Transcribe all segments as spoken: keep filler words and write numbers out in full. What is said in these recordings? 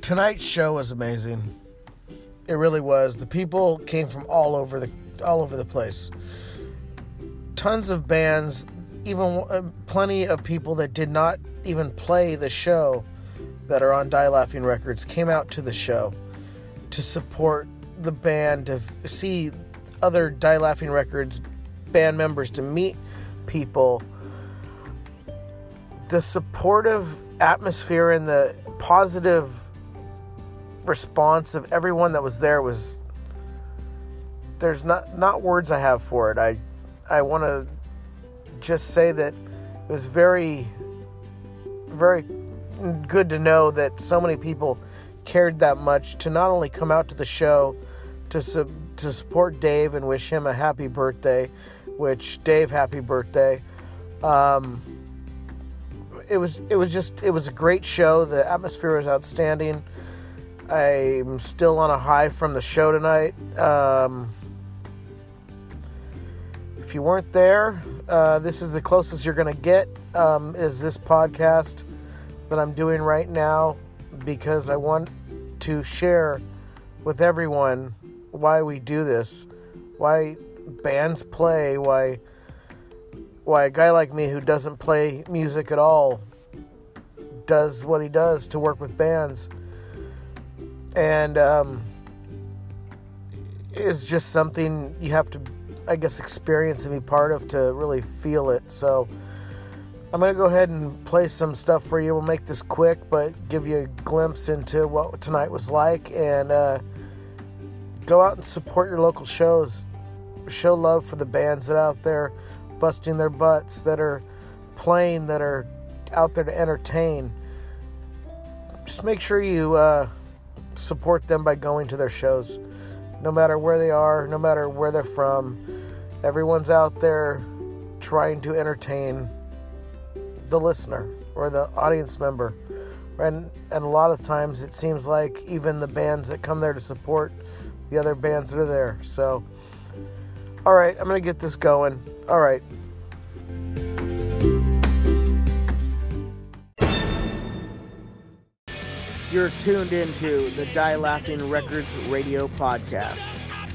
tonight's show was amazing. It really was. The people came from all over the all over the place. Tons of bands, even uh, plenty of people that did not even play the show that are on Die Laughing Records came out to the show to support the band, to f- see other Die Laughing Records band members, to meet people. The supportive atmosphere and the positive response of everyone that was there was, there's not not words I have for it. I I want to just say that it was very very good to know that so many people cared that much to not only come out to the show to su- to support Dave and wish him a happy birthday, which Dave, happy birthday. Um, it was it was just it was a great show. The atmosphere was outstanding. I'm still on a high from the show tonight. Um, if you weren't there, uh, this is the closest you're going to get, um, is this podcast that I'm doing right now, because I want to share with everyone why we do this, why bands play, why why a guy like me who doesn't play music at all does what he does to work with bands. And um, it's just something you have to, I guess, experience and be part of to really feel it. So I'm going to go ahead and play some stuff for you. We'll make this quick, but give you a glimpse into what tonight was like. And uh, go out and support your local shows. Show love for the bands that are out there busting their butts, that are playing, that are out there to entertain. Just make sure you uh, support them by going to their shows. No matter where they are, no matter where they're from, everyone's out there trying to entertain the listener or the audience member. And, and a lot of times it seems like even the bands that come there to support the other bands that are there. So, all right, I'm going to get this going. All right. You're tuned into the Die Laughing Records radio podcast.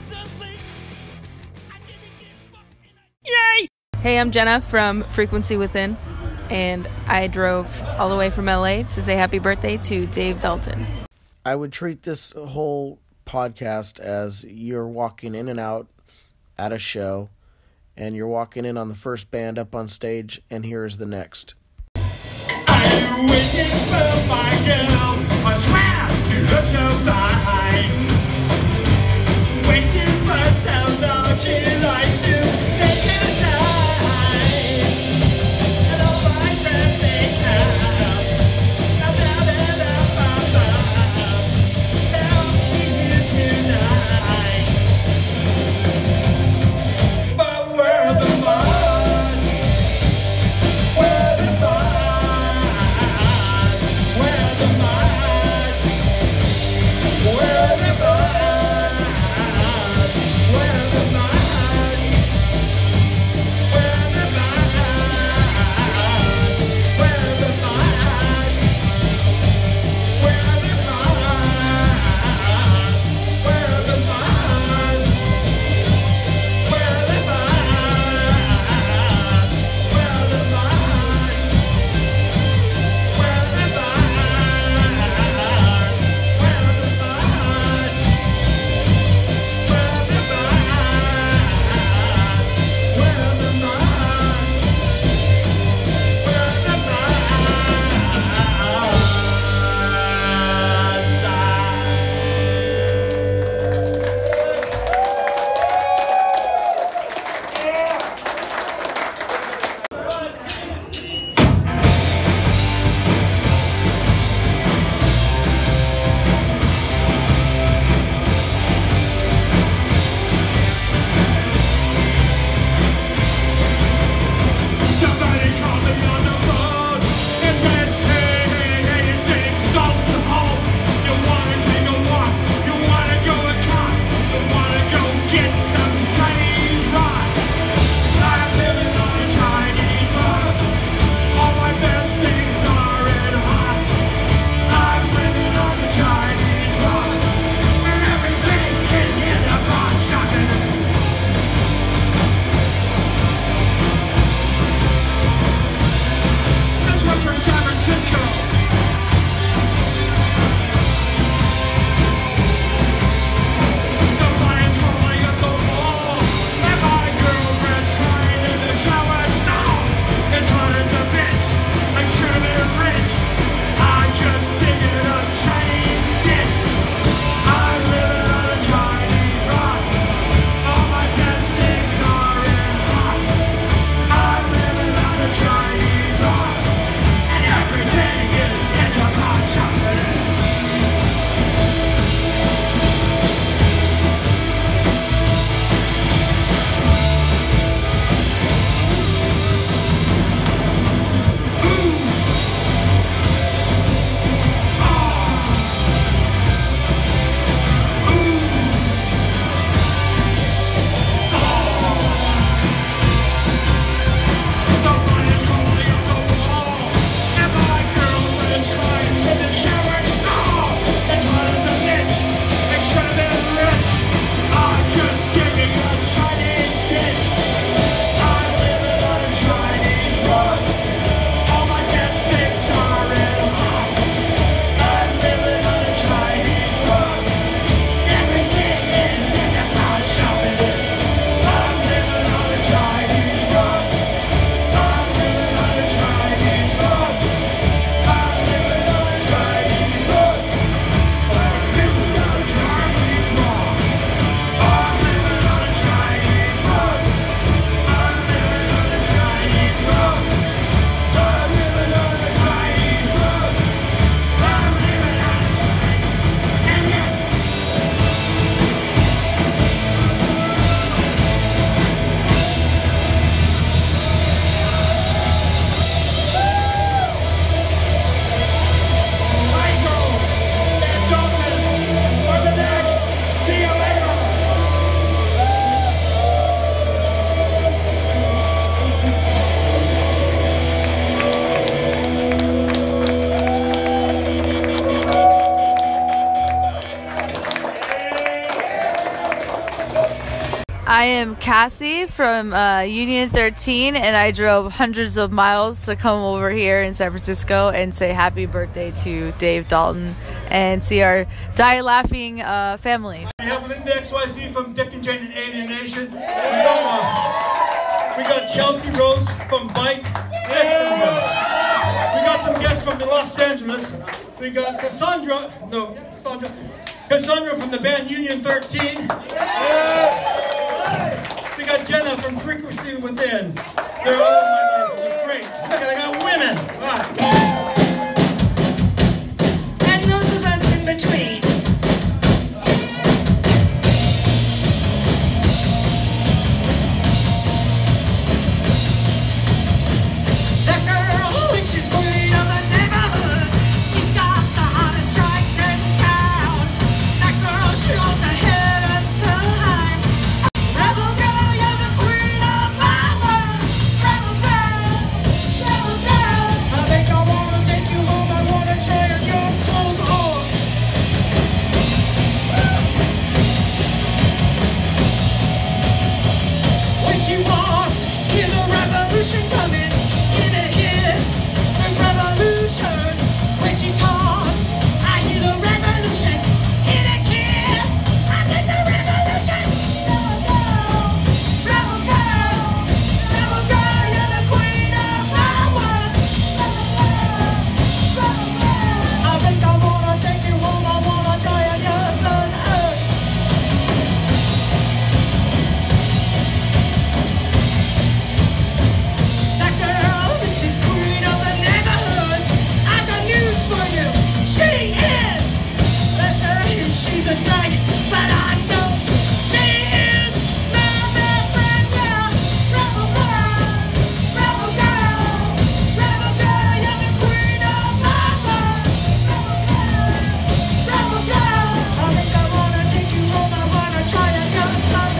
Yay! Hey, I'm Jenna from Frequency Within, and I drove all the way from L A to say happy birthday to Dave Dalton. I would treat this whole podcast as you're walking in and out at a show, and you're walking in on the first band up on stage, and here's the next. I'm waiting for my girl. I swear you look so fine. Waiting for some dog she likes to take her time. And all my friends they come. Now da da da ba ba. They'll be here tonight. But where the fun? Where the fun? Where the I am Cassie from uh, Union thirteen, and I drove hundreds of miles to come over here in San Francisco and say happy birthday to Dave Dalton and see our die laughing uh, family. We have Linda X Y Z from Dick and Jane and Alien Nation. We got, uh, we got Chelsea Rose from Bike. Excellent. We got some guests from Los Angeles. We got Cassandra, no, Cassandra, Cassandra from the band Union thirteen. We got Jenna from Frequency Within. They're all in my life. They're great. Look, I got women. Ah. And those of us in between. That girl thinks she's queen of the neighborhood. She's got the hottest strike in town. That girl, she holds her head up so high. Rebel girl, you're the queen of my world. Rebel girl, rebel girl. I think I wanna take you home. I wanna try your clothes on. When she walks, hear the revolution coming in her hips. There's revolution. When she talks, I hear the revolution in her kiss. I taste the revolution. Rebel girl, rebel girl, rebel girl, you're the queen of my world. Rebel girl, rebel girl. I think I wanna take you home. I wanna try your blood. That girl thinks she's queen of the neighborhood. I got news for you. She is. Let's say she's a dyke, but I know she is my best friend. Yeah, rebel girl, rebel girl, rebel girl, you're the queen of my world. Rebel girl, rebel girl. I think I wanna take you home. I wanna try to come out.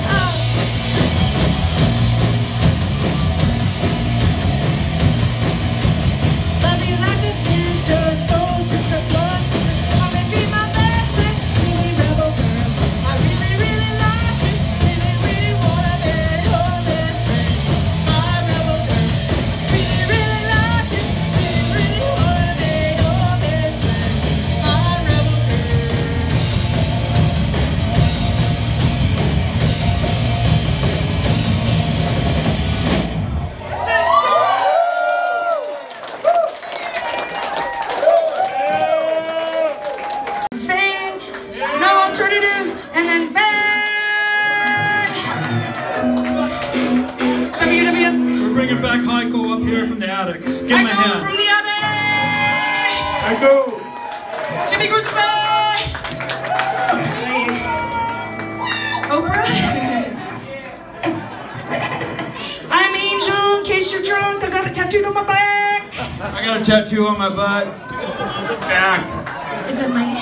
Love you like a sister, soul sister, blood sister. Come and be my best friend, really rebel girl. I really, really like you, really, really wanna be your best friend. My rebel girl, really, really like you, really, really wanna be your best friend. My rebel girl. Fang, no alternative, and then Fang. W W F. We're bringing back Heiko up here from the attics. Give him a I go hand. from the attic. Heiko! Jimmy Crucifix. Oprah. I'm Angel. In case you're drunk, I got a tattooed on my back. I got a tattoo on my butt. Back. Is it my name?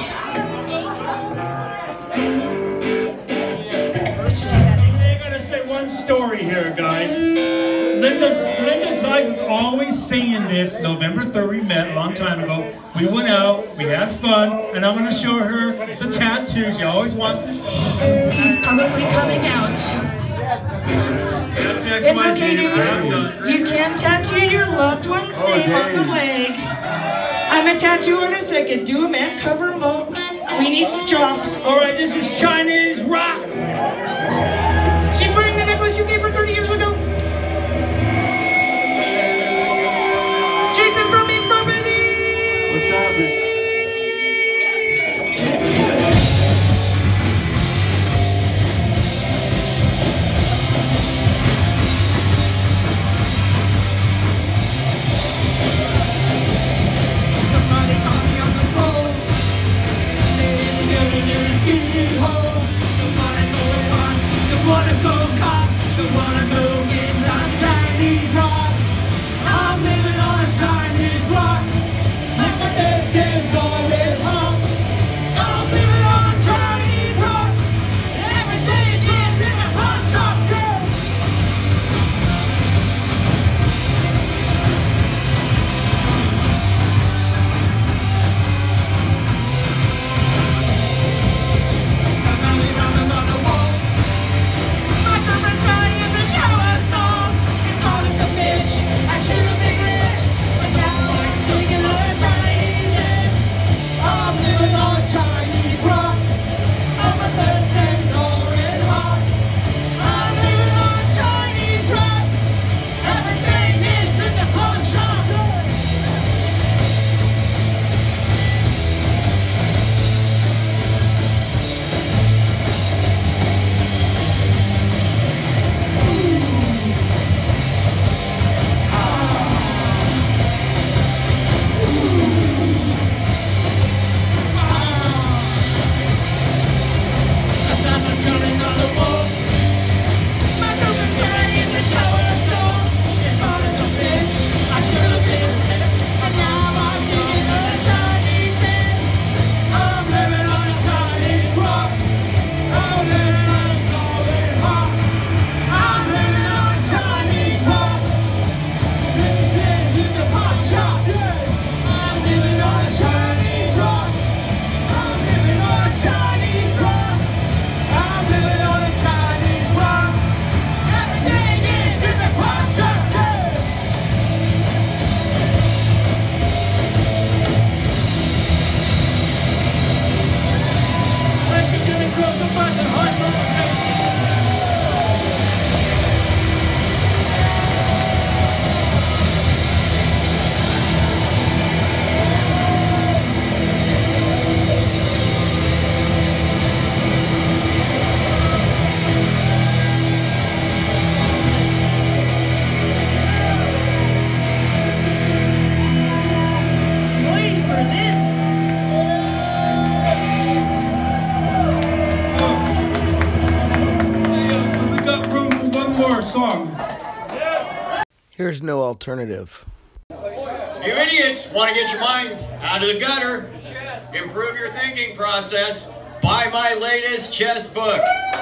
I should do that next I time. gotta say one story here, guys. Linda, Linda Zeiss is always saying this. November third, we met a long time ago. We went out, we had fun, and I'm gonna show her the tattoos. You always want. He's publicly coming out. That's the X It's Y Z. okay, dude. I'm done. You can tattoo your loved one's Oh, name on the dang. leg. I'm a tattoo artist. I can do them and cover them up. We need drops. All right, this is Chinese rock. She's wearing the necklace you gave her thirty years ago. Jason from me from Belize. What's happening? Somebody call me on the phone. Say it's a good new hole. The one that's all one. The wanna go cop. The wanna go get some Chinese rock. I'm living on Chinese. There's no alternative. You idiots want to get your minds out of the gutter, improve your thinking process, buy my latest chess book.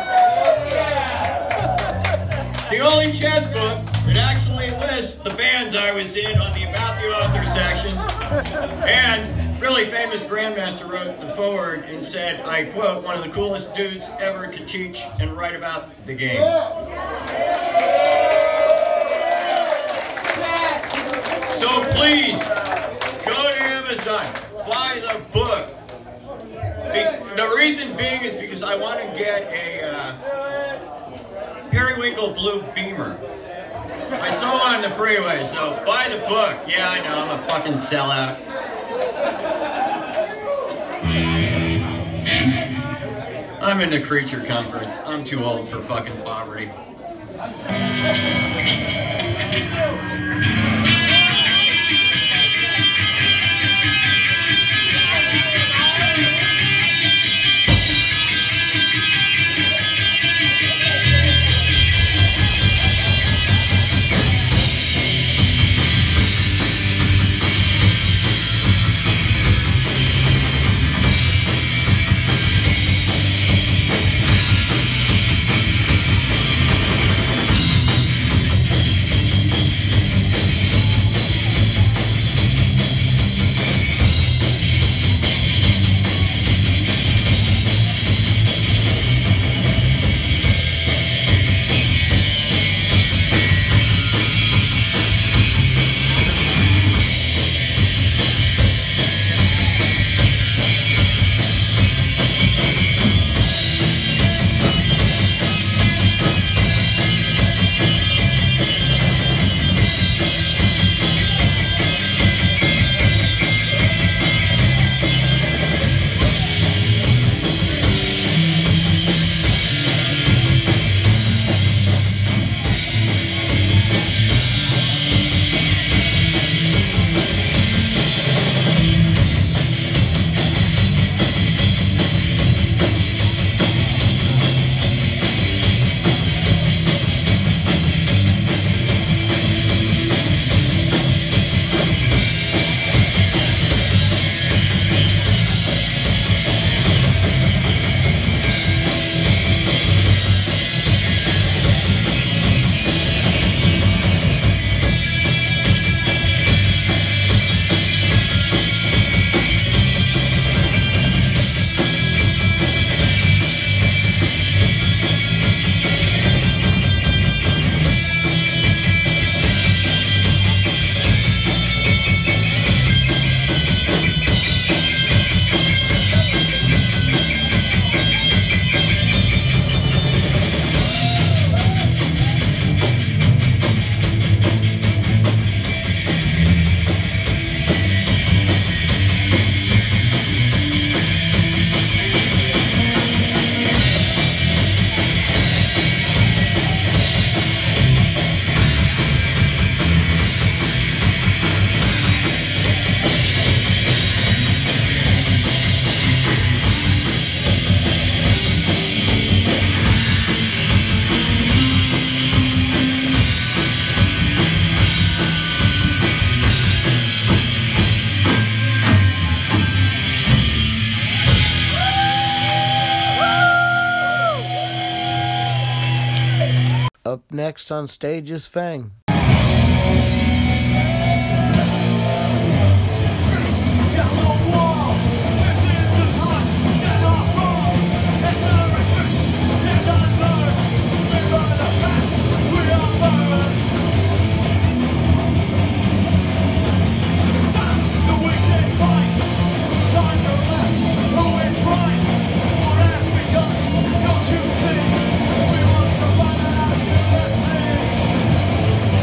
The only chess book that actually lists the bands I was in on the About the Author section. And really famous grandmaster wrote the foreword and said, I quote, one of the coolest dudes ever to teach and write about the game. So please, go to Amazon, buy the book. Be- the reason being is because I want to get a uh, Periwinkle Blue Beamer. I saw one on the freeway, so buy the book. Yeah, I know, I'm a fucking sellout. I'm into creature comforts. I'm too old for fucking poverty. Up next on stage is Fang. Don't you see? We want to run out of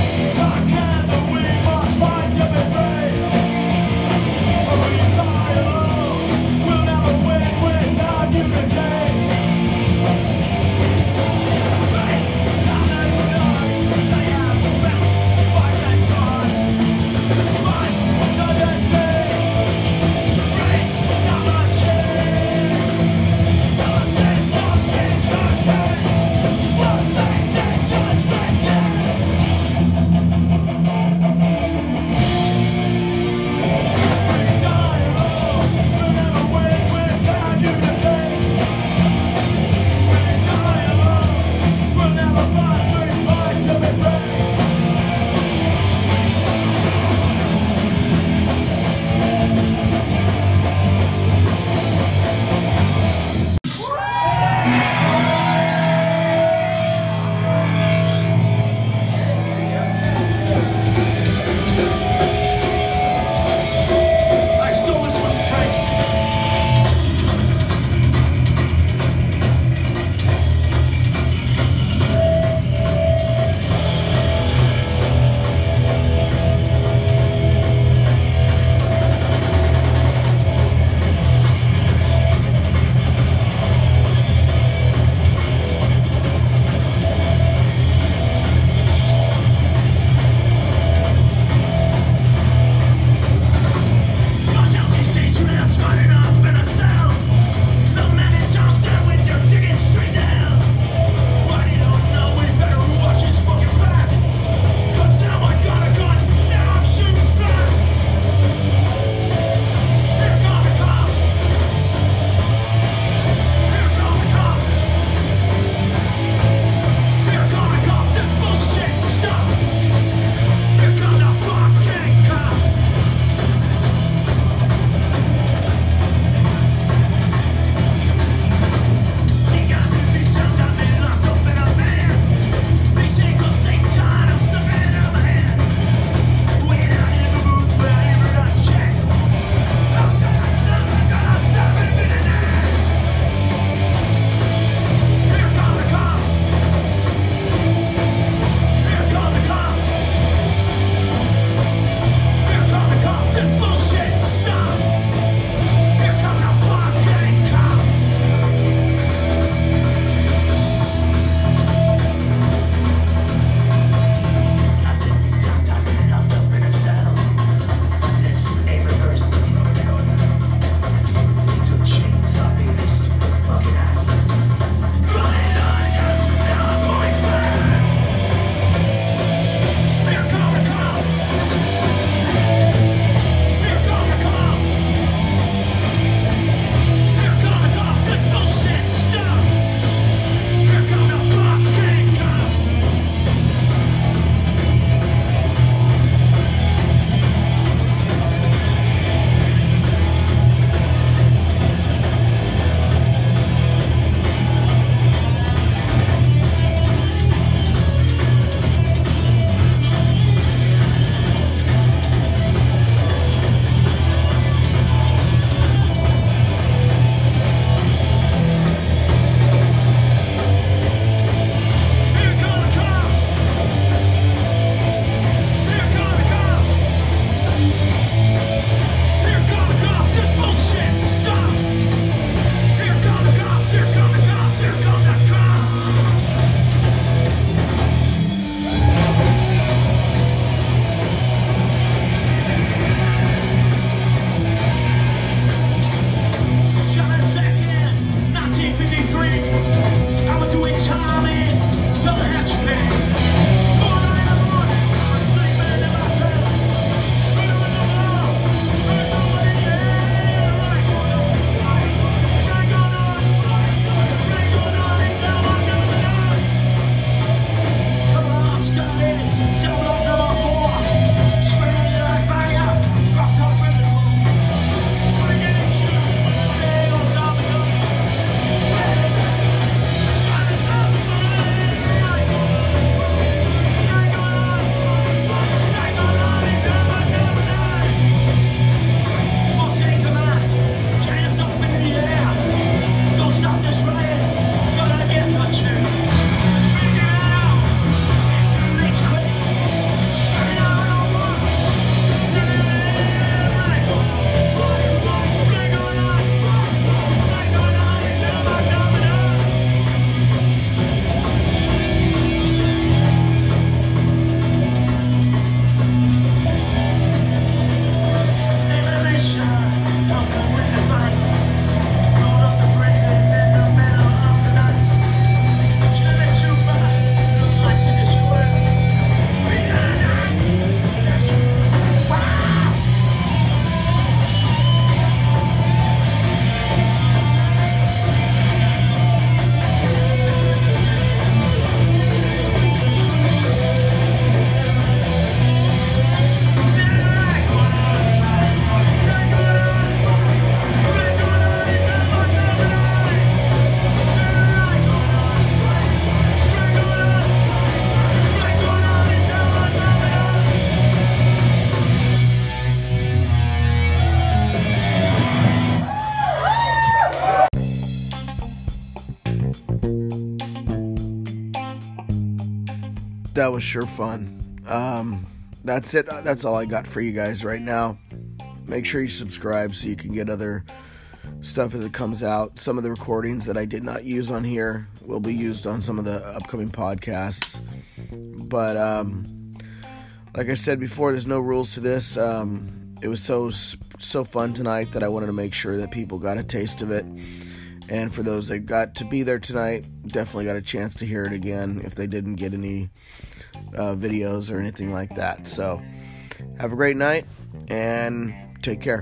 that was sure fun. Um, that's it. That's all I got for you guys right now. Make sure you subscribe so you can get other stuff as it comes out. Some of the recordings that I did not use on here will be used on some of the upcoming podcasts. But um, like I said before, there's no rules to this. Um, it was so so fun tonight that I wanted to make sure that people got a taste of it. And for those that got to be there tonight, definitely got a chance to hear it again if they didn't get any uh, videos or anything like that. So have a great night and take care.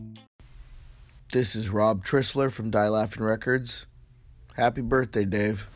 This is Rob Trissler from Die Laughing Records. Happy birthday, Dave.